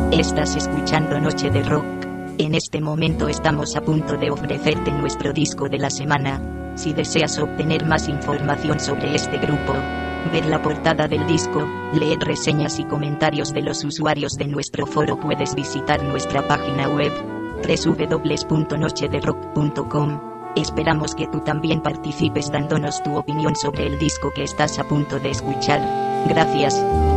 Estás escuchando Noche de Rock. En este momento estamos a punto de ofrecerte nuestro disco de la semana. Si deseas obtener más información sobre este grupo, ver la portada del disco, leer reseñas y comentarios de los usuarios de nuestro foro, puedes visitar nuestra página web www.nochederock.com. Esperamos que tú también participes dándonos tu opinión sobre el disco que estás a punto de escuchar. Gracias.